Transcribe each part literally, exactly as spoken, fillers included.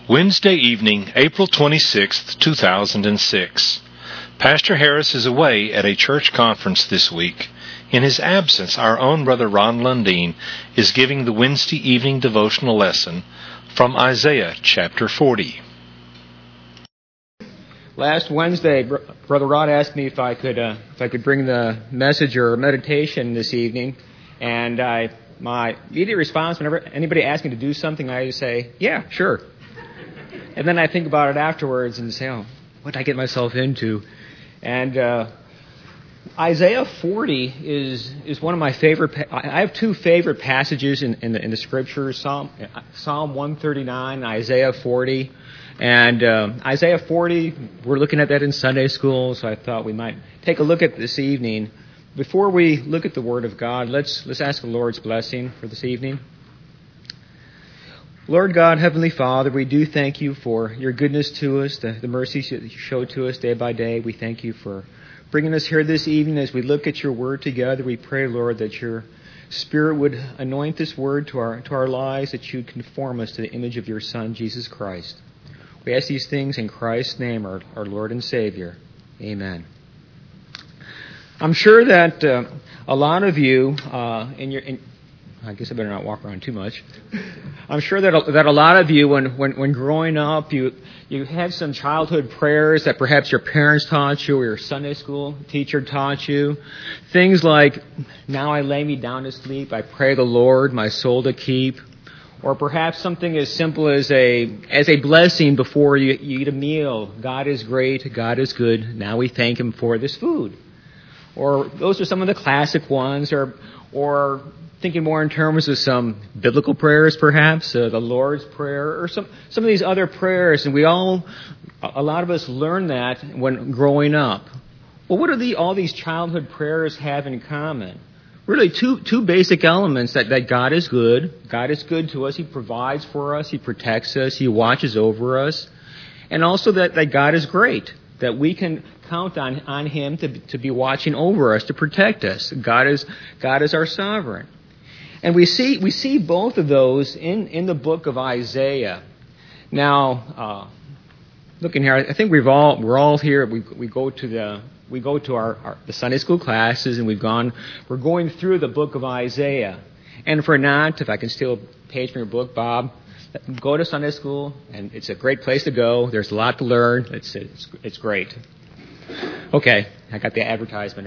Wednesday evening, April twenty-sixth, two thousand six. Pastor Harris is away at a church conference this week. In his absence, our own Brother Ron Lundeen is giving the Wednesday evening devotional lesson from Isaiah chapter forty. Last Wednesday, Brother Rod asked me if I could uh, if I could bring the message or meditation this evening, and I my immediate response whenever anybody asks me to do something, I say, "Yeah, sure." And then I think about it afterwards and say, "Oh, what did I get myself into?" And uh, Isaiah forty is is one of my favorite. I have two favorite passages in, in the in the Scriptures: Psalm Psalm one thirty-nine, and Isaiah forty. And uh, Isaiah forty, we're looking at that in Sunday school, so I thought we might take a look at this evening. Before we look at the Word of God, let's let's ask the Lord's blessing for this evening. Lord God, Heavenly Father, we do thank you for your goodness to us, the, the mercies that you show to us day by day. We thank you for bringing us here this evening as we look at your Word together. We pray, Lord, that your Spirit would anoint this Word to our to our lives, that you would conform us to the image of your Son, Jesus Christ. We ask these things in Christ's name, our, our Lord and Savior. Amen. I'm sure that uh, a lot of you, uh, in your, in, I guess I better not walk around too much. I'm sure that a, that a lot of you, when, when, when growing up, you you had some childhood prayers that perhaps your parents taught you or your Sunday school teacher taught you. Things like, "Now I lay me down to sleep, I pray the Lord my soul to keep." Or perhaps something as simple as a as a blessing before you, you eat a meal. "God is great, God is good, now we thank Him for this food." Or those are some of the classic ones. Or or thinking more in terms of some biblical prayers, perhaps, uh, the Lord's Prayer, or some, some of these other prayers. And we all, a lot of us learn that when growing up. Well, what do the, all these childhood prayers have in common? Really, two two basic elements: that, that God is good. God is good to us. He provides for us. He protects us. He watches over us. And also that, that God is great, that we can count on, on Him to, to be watching over us, to protect us. God is God is our sovereign. And we see we see both of those in, in the book of Isaiah. Now, uh, looking here, I think we've all we're all here. We we go to the We go to our, our the Sunday school classes, and we've gone. We're going through the book of Isaiah. And if we're not, if I can steal a page from your book, Bob, go to Sunday school, and it's a great place to go. There's a lot to learn. It's it's it's great. Okay, I got the advertisement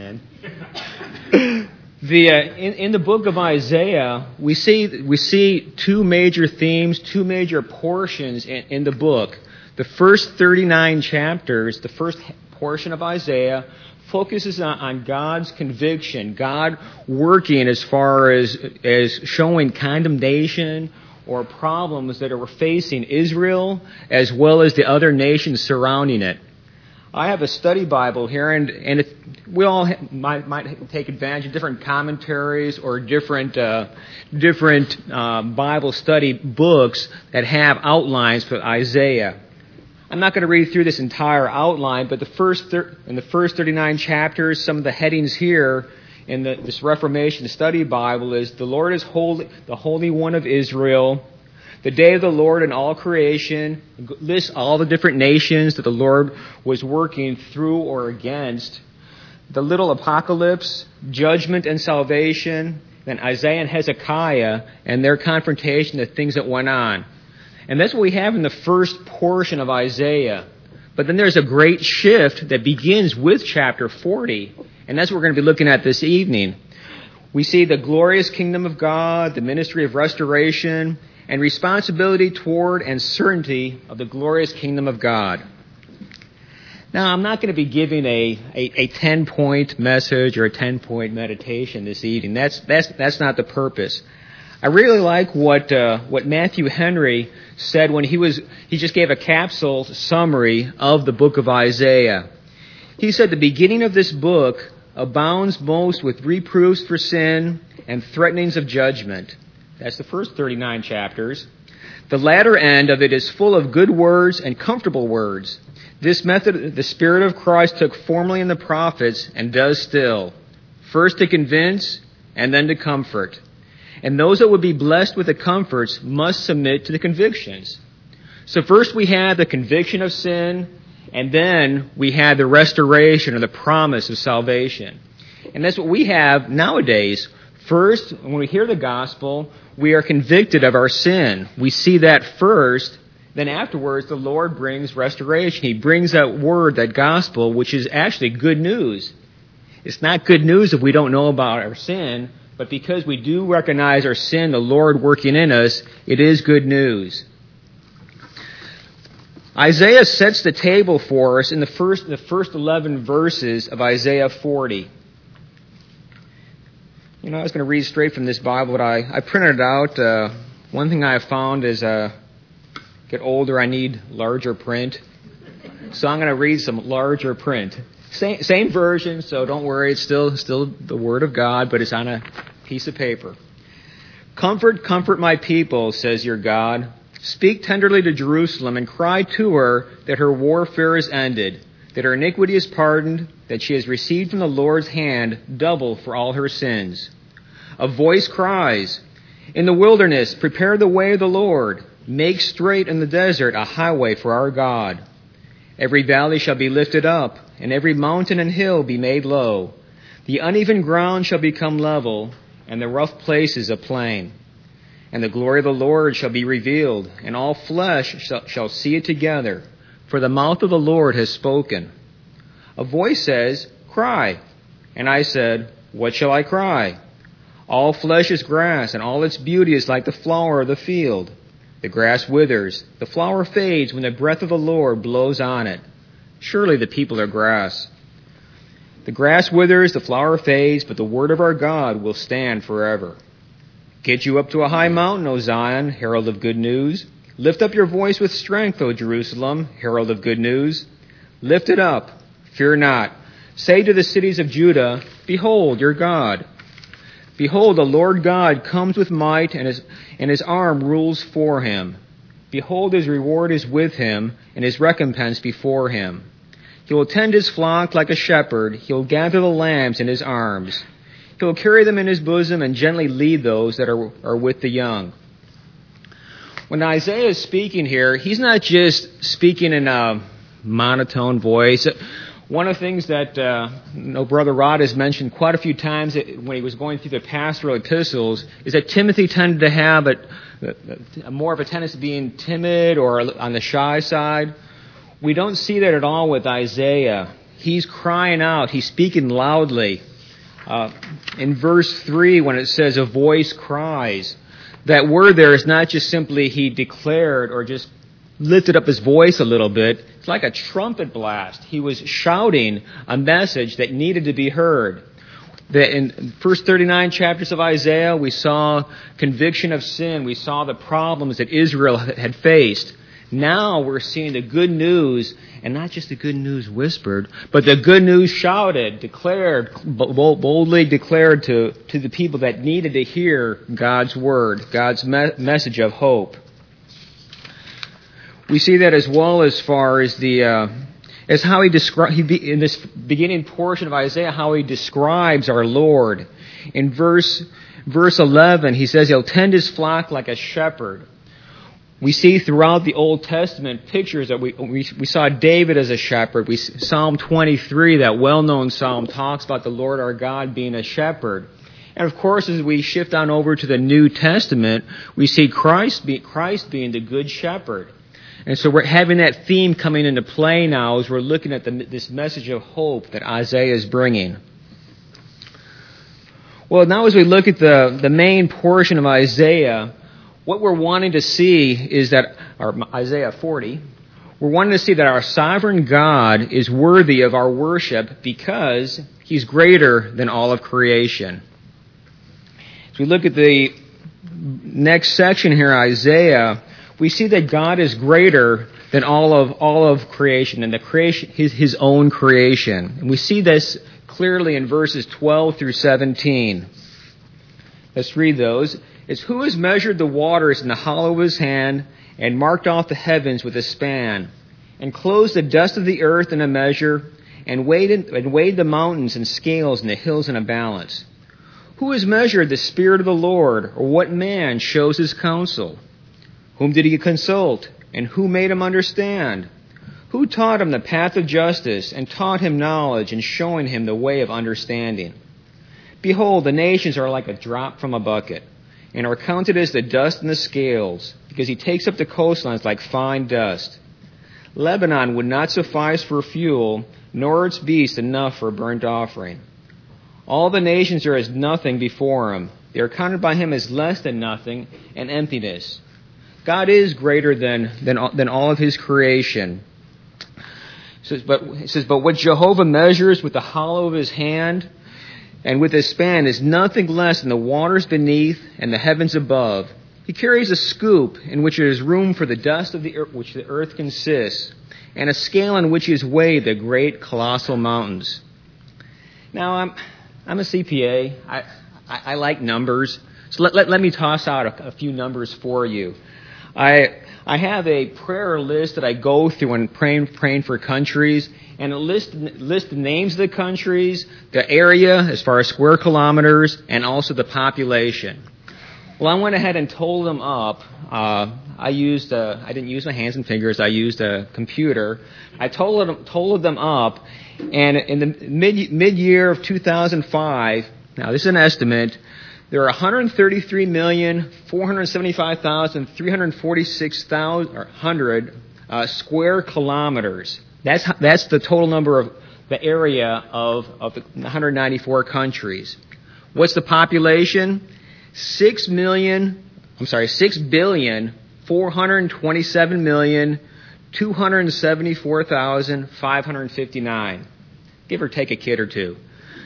in. The uh, in in the book of Isaiah, we see we see two major themes, two major portions in, in the book. The first thirty-nine chapters, the first portion of Isaiah, focuses on, on God's conviction, God working as far as as showing condemnation or problems that are facing Israel as well as the other nations surrounding it. I have a study Bible here, and and if we all might might take advantage of different commentaries or different uh, different uh, Bible study books that have outlines for Isaiah. I'm not going to read through this entire outline, but the first thir- in the first thirty-nine chapters, some of the headings here in the, this Reformation Study Bible is "The Lord is holy, the Holy One of Israel," "The Day of the Lord in all creation," lists all the different nations that the Lord was working through or against, the little apocalypse, judgment and salvation, then Isaiah and Hezekiah and their confrontation, the things that went on. And that's what we have in the first portion of Isaiah. But then there's a great shift that begins with chapter forty, and that's what we're going to be looking at this evening. We see the glorious kingdom of God, the ministry of restoration, and responsibility toward and certainty of the glorious kingdom of God. Now, I'm not going to be giving a, a, a ten-point message or a ten-point meditation this evening. That's that's that's not the purpose. I really like what uh, what Matthew Henry said when he was he just gave a capsule summary of the book of Isaiah. He said the beginning of this book abounds most with reproofs for sin and threatenings of judgment. That's the first thirty-nine chapters. The latter end of it is full of good words and comfortable words. This method the Spirit of Christ took formerly in the prophets and does still, first to convince and then to comfort. And those that would be blessed with the comforts must submit to the convictions. So first we had the conviction of sin, and then we had the restoration or the promise of salvation. And that's what we have nowadays. First, when we hear the gospel, we are convicted of our sin. We see that first. Then afterwards, the Lord brings restoration. He brings that word, that gospel, which is actually good news. It's not good news if we don't know about our sin, but because we do recognize our sin, the Lord working in us, it is good news. Isaiah sets the table for us in the first, the first eleven verses of Isaiah forty. You know, I was going to read straight from this Bible, but I, I printed it out. Uh, one thing I have found is, uh, get older, I need larger print. So I'm going to read some larger print. Same, same version, so don't worry. It's still, still the Word of God, but it's on a piece of paper. Comfort, comfort my people, says your God. Speak tenderly to Jerusalem and cry to her that her warfare is ended, that her iniquity is pardoned, that she has received from the Lord's hand double for all her sins. A voice cries, in the wilderness, prepare the way of the Lord. Make straight in the desert a highway for our God. Every valley shall be lifted up, and every mountain and hill be made low. The uneven ground shall become level, and the rough places a plain. And the glory of the Lord shall be revealed, and all flesh shall, shall see it together, for the mouth of the Lord has spoken. A voice says, cry. And I said, what shall I cry? All flesh is grass, and all its beauty is like the flower of the field. The grass withers, the flower fades when the breath of the Lord blows on it. Surely the people are grass. The grass withers, the flower fades, but the word of our God will stand forever. Get you up to a high mountain, O Zion, herald of good news. Lift up your voice with strength, O Jerusalem, herald of good news. Lift it up, fear not. Say to the cities of Judah, behold your God. Behold, the Lord God comes with might, and his, and his arm rules for him. Behold, his reward is with him, and his recompense before him. He will tend his flock like a shepherd. He will gather the lambs in his arms. He will carry them in his bosom and gently lead those that are, are with the young. When Isaiah is speaking here, he's not just speaking in a monotone voice. One of the things that uh, you know, Brother Rod has mentioned quite a few times when he was going through the pastoral epistles is that Timothy tended to have a, a, more of a tendency of being timid or on the shy side. We don't see that at all with Isaiah. He's crying out. He's speaking loudly. Uh, in verse three, when it says a voice cries, that word there is not just simply he declared or just lifted up his voice a little bit. It's like a trumpet blast. He was shouting a message that needed to be heard. That in the first thirty-nine chapters of Isaiah, we saw conviction of sin. We saw the problems that Israel had faced. Now we're seeing the good news, and not just the good news whispered, but the good news shouted, declared, boldly declared to, to the people that needed to hear God's word, God's me- message of hope. We see that as well as far as the uh, as how he describes in this beginning portion of Isaiah, how he describes our Lord. In verse verse eleven, he says he'll tend his flock like a shepherd. We see throughout the Old Testament pictures that we we, we saw David as a shepherd. We Psalm twenty-three, that well-known psalm, talks about the Lord our God being a shepherd. And of course, as we shift on over to the New Testament, we see Christ be, Christ being the good shepherd. And so we're having that theme coming into play now as we're looking at the, this message of hope that Isaiah is bringing. Well, now as we look at the, the main portion of Isaiah, what we're wanting to see is that, or Isaiah forty, we're wanting to see that our sovereign God is worthy of our worship because He's greater than all of creation. As we look at the next section here, Isaiah, we see that God is greater than all of all of creation and the creation his, his own creation. And we see this clearly in verses twelve through seventeen. Let's read those. It's who has measured the waters in the hollow of his hand and marked off the heavens with a span, and closed the dust of the earth in a measure, and weighed, and weighed the mountains in scales and the hills in a balance. Who has measured the Spirit of the Lord, or what man shows his counsel? Whom did he consult? And who made him understand? Who taught him the path of justice, and taught him knowledge, and showing him the way of understanding? Behold, the nations are like a drop from a bucket, and are counted as the dust in the scales, because he takes up the coastlines like fine dust. Lebanon would not suffice for fuel, nor its beasts enough for a burnt offering. All the nations are as nothing before him. They are counted by him as less than nothing and emptiness. God is greater than, than, than all of his creation. It says, but, it says, but what Jehovah measures with the hollow of his hand and with his span is nothing less than the waters beneath and the heavens above. He carries a scoop in which there is room for the dust of the earth, which the earth consists, and a scale in which he has weighed the great colossal mountains. Now, I'm I'm a C P A. I I, I like numbers, so let, let let me toss out a, a few numbers for you. I I have a prayer list that I go through when praying praying for countries, and it lists list the names of the countries, the area as far as square kilometers, and also the population. Well, I went ahead and totaled them up. Uh, I used a, I didn't use my hands and fingers. I used a computer. I totaled them, totaled them up, and in the mid mid year of two thousand five. Now, this is an estimate. There are one hundred thirty-three million four hundred seventy-five thousand three hundred forty-six hundred uh, square kilometers. That's that's the total number of the area of of the one hundred ninety-four countries. What's the population? Six million. I'm sorry, six billion four hundred twenty-seven million two hundred seventy-four thousand five hundred fifty-nine. Give or take a kid or two.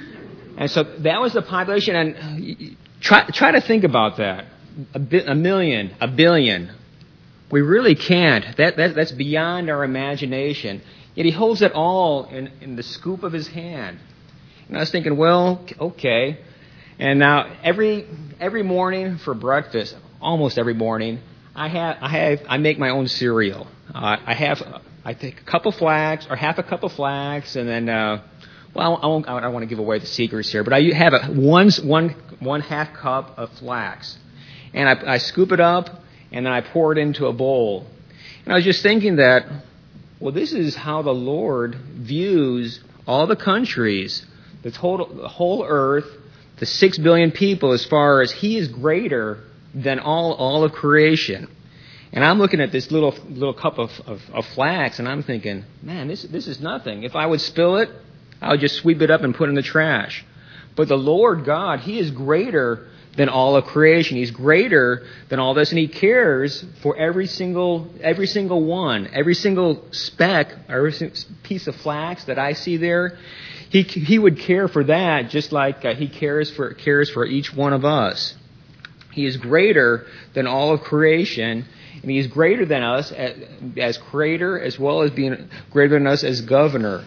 And so that was the population. And try try to think about that. A, bi- a million, a billion. We really can't. That, that that's beyond our imagination. Yet he holds it all in, in the scoop of his hand. And I was thinking, well, okay. And now every every morning for breakfast, almost every morning, I have I have I make my own cereal. Uh, I have I take a cup of flax or half a cup of flax, and then uh, well I won't I don't want to give away the secrets here, but I have a one one one half cup of flax, and I, I scoop it up and then I pour it into a bowl. And I was just thinking that, well, this is how the Lord views all the countries, the total the whole earth. The six billion people, as far as he is greater than all, all of creation. And I'm looking at this little little cup of, of, of flax, and I'm thinking, man, this this is nothing. If I would spill it, I would just sweep it up and put it in the trash. But the Lord God, he is greater than all of creation. He's greater than all this, and he cares for every single every single one, every single speck, every piece of flax that I see there. He he would care for that just like uh, he cares for cares for each one of us. He is greater than all of creation, and he is greater than us as, as creator as well as being greater than us as governor.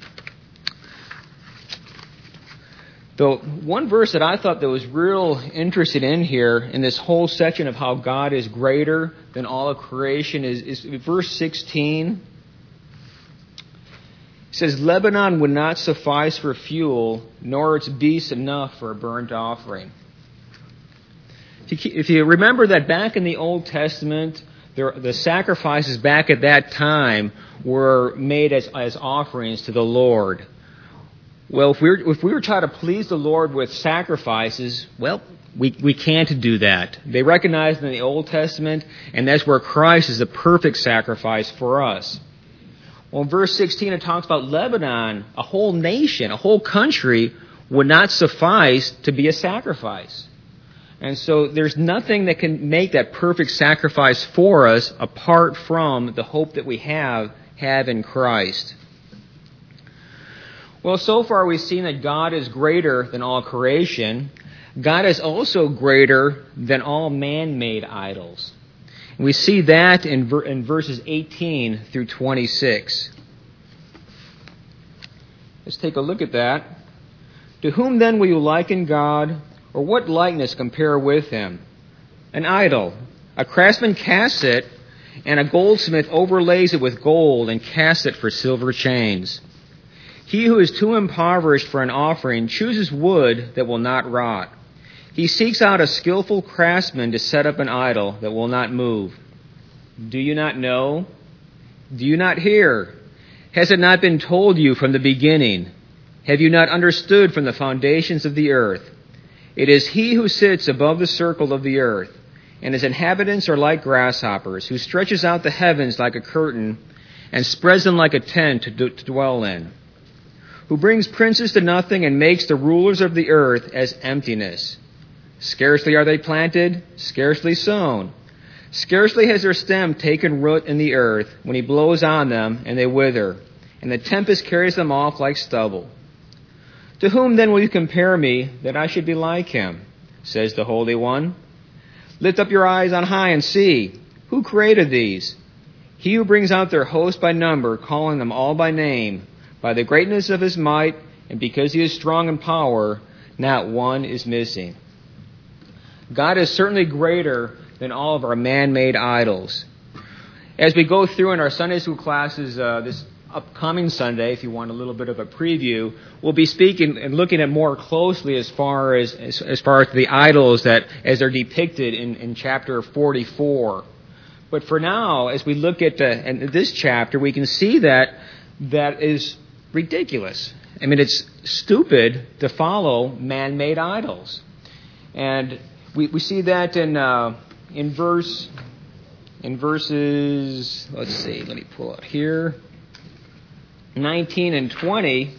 The one verse that I thought that was real interested in here in this whole section of how God is greater than all of creation is, is verse sixteen. It says, Lebanon would not suffice for fuel, nor its beasts enough for a burnt offering. If you remember that back in the Old Testament, the sacrifices back at that time were made as, as offerings to the Lord. Well, if we were, if we were trying to please the Lord with sacrifices, well, we, we can't do that. They recognized in the Old Testament, and that's where Christ is the perfect sacrifice for us. Well, in verse sixteen, it talks about Lebanon, a whole nation, a whole country, would not suffice to be a sacrifice. And so there's nothing that can make that perfect sacrifice for us apart from the hope that we have, have in Christ. Well, so far we've seen that God is greater than all creation. God is also greater than all man-made idols. We see that in, ver- in verses eighteen through twenty-six. Let's take a look at that. To whom then will you liken God, or what likeness compare with him? An idol. A craftsman casts it, and a goldsmith overlays it with gold and casts it for silver chains. He who is too impoverished for an offering chooses wood that will not rot. He seeks out a skillful craftsman to set up an idol that will not move. Do you not know? Do you not hear? Has it not been told you from the beginning? Have you not understood from the foundations of the earth? It is He who sits above the circle of the earth, and His inhabitants are like grasshoppers, who stretches out the heavens like a curtain and spreads them like a tent to, d- to dwell in, who brings princes to nothing and makes the rulers of the earth as emptiness. Scarcely are they planted, scarcely sown. Scarcely has their stem taken root in the earth when He blows on them, and they wither, and the tempest carries them off like stubble. To whom then will you compare me, that I should be like Him? Says the Holy One. Lift up your eyes on high and see. Who created these? He who brings out their host by number, calling them all by name, by the greatness of His might, and because He is strong in power, not one is missing. God is certainly greater than all of our man-made idols. As we go through in our Sunday school classes uh, this upcoming Sunday, if you want a little bit of a preview, we'll be speaking and looking at more closely as far as as, as far as the idols that as they're depicted in, in chapter forty-four. But for now, as we look at the, in this chapter, we can see that that is ridiculous. I mean, it's stupid to follow man-made idols, and we we see that in uh, in verse in verses. Let's see. Let me pull it here. nineteen and twenty,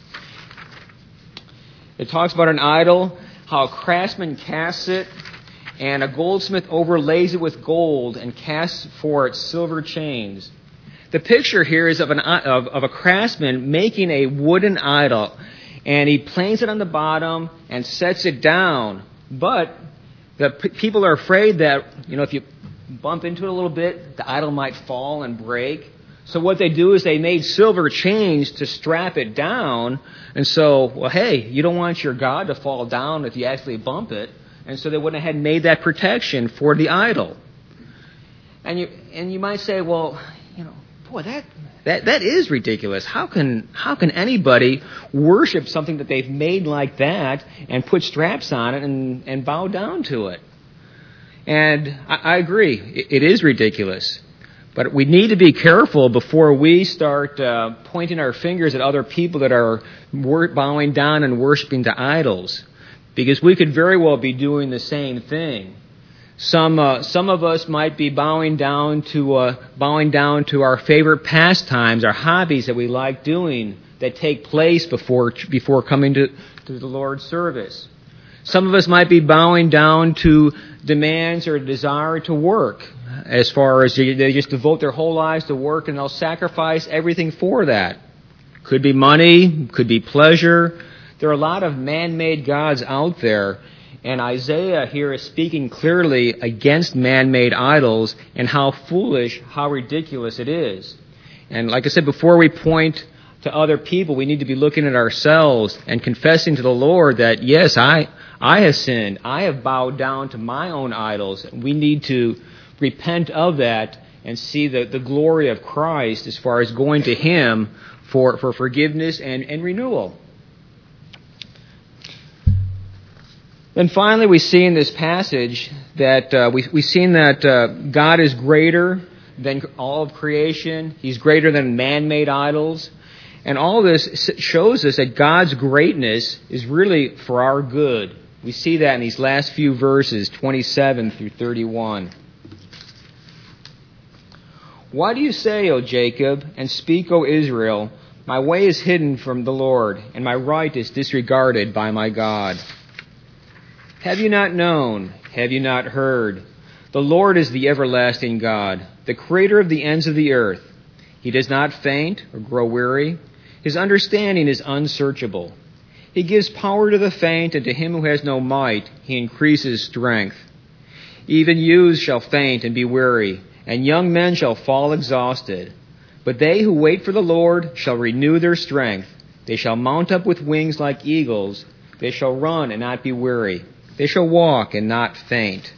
it talks about an idol, how a craftsman casts it, and a goldsmith overlays it with gold and casts for it silver chains. The picture here is of, an, of, of a craftsman making a wooden idol, and he planes it on the bottom and sets it down. But the p- people are afraid that, you know, if you bump into it a little bit, the idol might fall and break. So what they do is they made silver chains to strap it down. And so, well, hey, you don't want your God to fall down if you actually bump it. And so they went ahead and made that protection for the idol. And you and you might say, well, you know, boy, that that that is ridiculous. How can how can anybody worship something that they've made like that and put straps on it and, and bow down to it? And I, I agree, it, it is ridiculous. But we need to be careful before we start uh, pointing our fingers at other people that are bowing down and worshiping to idols, because we could very well be doing the same thing. Some uh, some of us might be bowing down to uh, bowing down to our favorite pastimes, our hobbies that we like doing that take place before before coming to, to the Lord's service. Some of us might be bowing down to demands or desire to work, as far as they just devote their whole lives to work and they'll sacrifice everything for that. Could be money, could be pleasure. There are a lot of man-made gods out there, and Isaiah here is speaking clearly against man-made idols and how foolish, how ridiculous it is. And like I said, before we point to other people, we need to be looking at ourselves and confessing to the Lord that, yes, I I have sinned. I have bowed down to my own idols. We need to repent of that and see the, the glory of Christ as far as going to Him for, for forgiveness and, and renewal. Then finally we see in this passage that uh, we, we've seen that uh, God is greater than all of creation. He's greater than man-made idols. And all this shows us that God's greatness is really for our good. We see that in these last few verses, twenty-seven through thirty-one. Why do you say, O Jacob, and speak, O Israel, my way is hidden from the Lord, and my right is disregarded by my God? Have you not known? Have you not heard? The Lord is the everlasting God, the creator of the ends of the earth. He does not faint or grow weary. His understanding is unsearchable. He gives power to the faint, and to him who has no might, He increases strength. Even youths shall faint and be weary, and young men shall fall exhausted. But they who wait for the Lord shall renew their strength. They shall mount up with wings like eagles. They shall run and not be weary. They shall walk and not faint.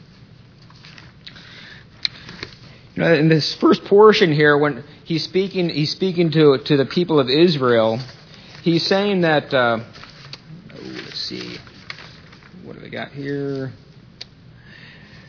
You know, in this first portion here, when he's speaking, he's speaking to to the people of Israel. He's saying that. Uh, oh, let's see, what do we got here?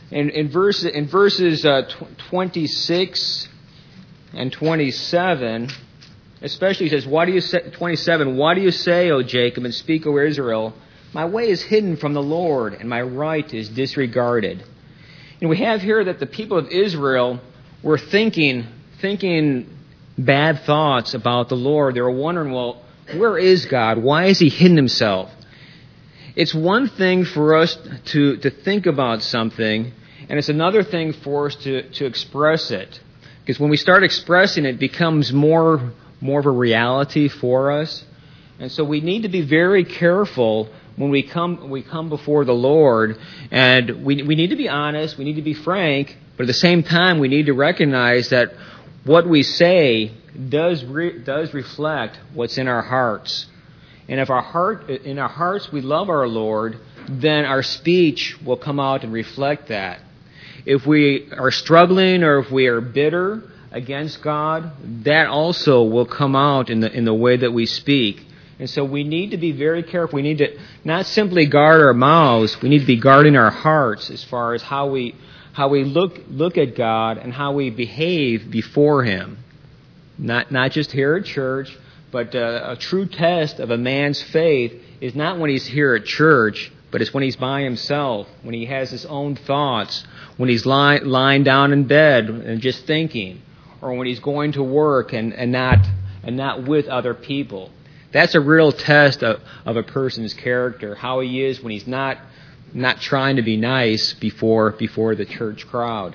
In, in, verse, in verses uh, twenty-six and twenty-seven, especially he says, "Why do you say, twenty-seven, why do you say, O Jacob, and speak, O Israel, my way is hidden from the Lord, and my right is disregarded." And we have here that the people of Israel were thinking, thinking bad thoughts about the Lord. They were wondering, well, where is God? Why has He hidden Himself? It's one thing for us to, to think about something, and it's another thing for us to, to express it. Because when we start expressing it, it becomes more, more of a reality for us. And so we need to be very careful when we come we come before the Lord, and we we need to be honest, we need to be frank, but at the same time we need to recognize that what we say does re, does reflect what's in our hearts. And if our heart in our hearts we love our Lord, then our speech will come out and reflect that. If we are struggling or if we are bitter against God, that also will come out in the in the way that we speak. And so we need to be very careful. We need to not simply guard our mouths, we need to be guarding our hearts as far as how we how we look look at God and how we behave before Him. Not not just here at church, but uh, a true test of a man's faith is not when he's here at church, but it's when he's by himself, when he has his own thoughts, when he's lying, lying down in bed and just thinking, or when he's going to work and, and not and not with other people. That's a real test of, of a person's character, how he is when he's not not trying to be nice before before the church crowd.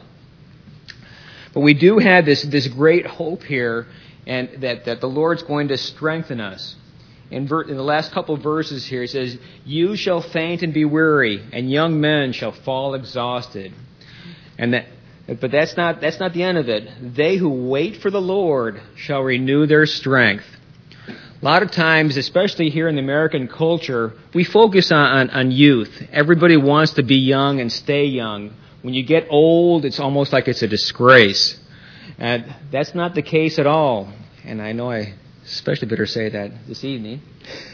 But we do have this, this great hope here, and that, that the Lord's going to strengthen us. In, ver, in the last couple of verses here, it says, "You shall faint and be weary, and young men shall fall exhausted." And that, but that's not that's not the end of it. "They who wait for the Lord shall renew their strength." A lot of times, especially here in the American culture, we focus on, on, on youth. Everybody wants to be young and stay young. When you get old, it's almost like it's a disgrace. And that's not the case at all. And I know I especially better say that this evening.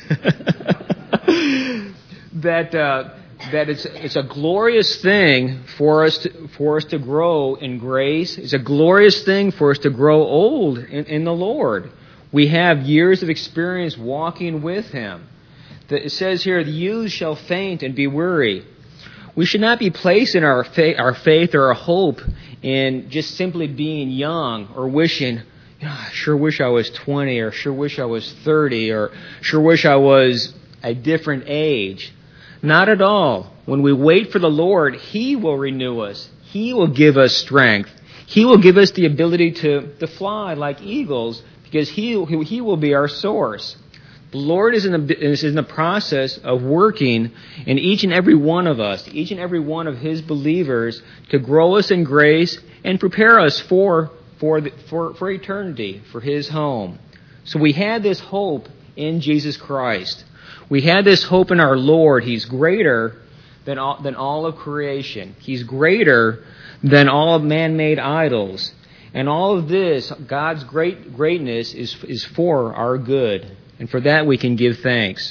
that uh, that it's it's a glorious thing for us to, for us to grow in grace. It's a glorious thing for us to grow old in, in the Lord. We have years of experience walking with Him. It says here, "The youth shall faint and be weary." We should not be placing our faith, our faith or our hope in just simply being young or wishing, "Oh, I sure wish I was twenty, or sure wish I was thirty, or sure wish I was a different age." Not at all. When we wait for the Lord, He will renew us. He will give us strength. He will give us the ability to, to fly like eagles, because he, he will be our source. The Lord is in, the, is in the process of working in each and every one of us, each and every one of His believers, to grow us in grace and prepare us for, for, the, for, for eternity, for His home. So we had this hope in Jesus Christ. We had this hope in our Lord. He's greater than all, than all of creation. He's greater than all of man-made idols. And all of this, God's great greatness, is is for our good. And for that we can give thanks.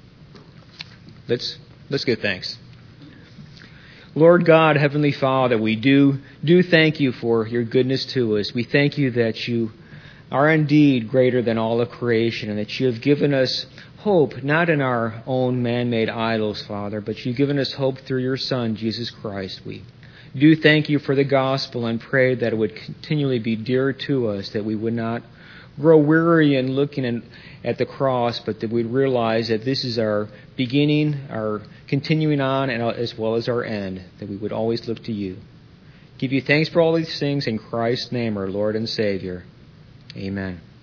Let's let's give thanks. Lord God, Heavenly Father, we do do thank You for Your goodness to us. We thank You that You are indeed greater than all of creation, and that You have given us hope, not in our own man-made idols, Father, but You've given us hope through Your Son, Jesus Christ. We do thank You for the gospel, and pray that it would continually be dear to us, that we would not grow weary in looking in, at the cross, but that we'd realize that this is our beginning, our continuing on, and as well as our end, that we would always look to You. Give You thanks for all these things in Christ's name, our Lord and Savior. Amen.